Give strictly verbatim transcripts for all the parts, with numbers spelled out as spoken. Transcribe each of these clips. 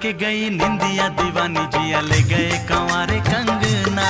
के गई निंदिया दीवानी जिया ले गए कंवारे कंगना।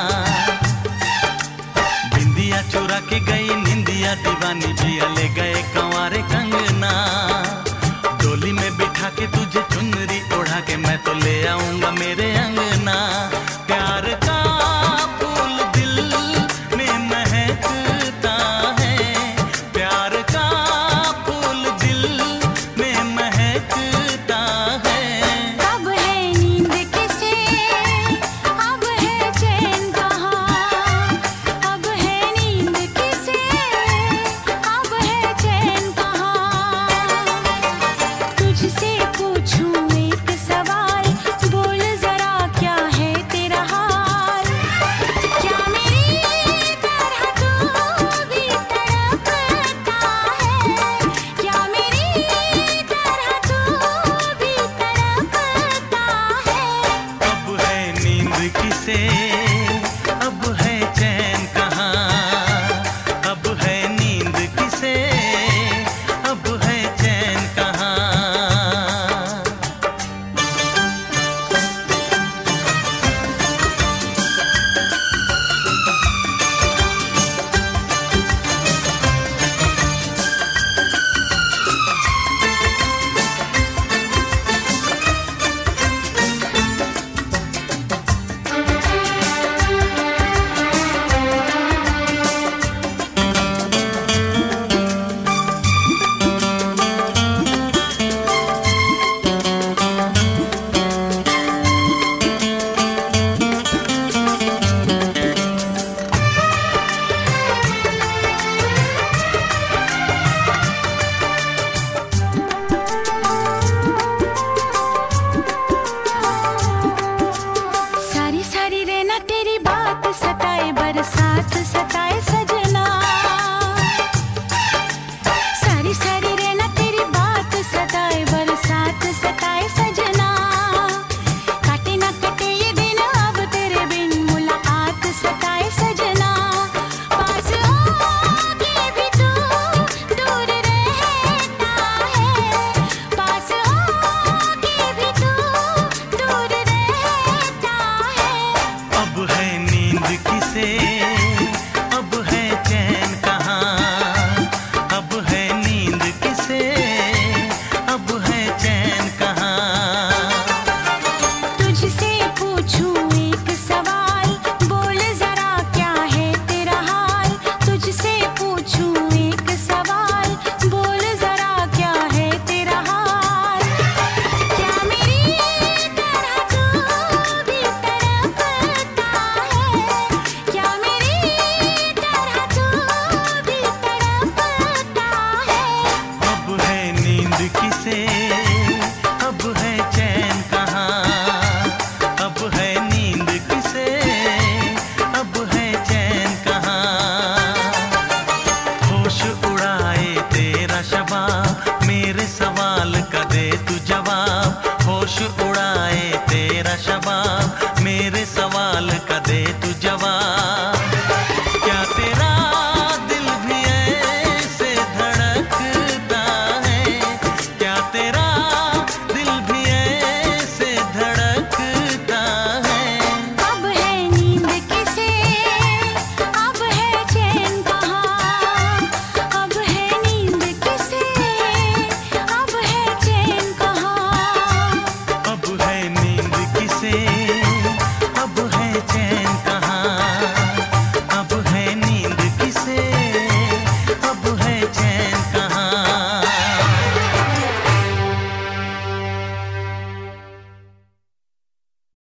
बिंदिया चुरा के गई निंदिया दीवानी जिया ले गए कंवारे कंगना। डोली में बिठा के तुझे चुनरी ओढ़ा के मैं तो ले आऊंगा मेरे अंगना। प्यार का फूल दिल में महकता है, प्यार का फूल दिल में महकता है। अब है नींद किसे, अब है चैन कहाँ, अब है नींद किसे, अब है चैन कहाँ। तुझसे पूछूं एक सवाल, बोल जरा क्या है तेरा हाल। क्या मेरी तरह तू भी तड़पता है, क्या मेरी तरह तू भी तड़पता है। अब है नींद किसे, अब है चैन कहाँ। अब है नींद किसे, अब है चैन कहाँ। सारी सारी रहना तेरी बात सताए, बरसात सताए सजना। सारी सारी रहना तेरी बात सताए, बरसात सताए सजना। काटे ना कटे ये दिन अब तेरे बिन, मुलाकात सताए सजना। पास होके भी तू दूर रहता है, पास होके भी तू दूर रहता है। अब है नींद किसे, अब है चैन कहाँ। अब है नींद किसे, अब है चैन कहाँ। तुझसे पूछूं एक सवाल, बोल जरा क्या है तेरा हाल। तुझसे पूछूं एक सवाल, बोल जरा क्या है तेरा हाल। क्या मेरी तरह तू भी तड़पता है, क्या मेरी तरह तू भी तड़पता है। अब है नींद किसे, अब है चैन कहाँ। अब है नींद किसे, अब है चैन कहाँ। होश उड़ाए तेरा शबाब, मेरे सवाल का दे तू जवाब। होश उड़ाए तेरा शबाब,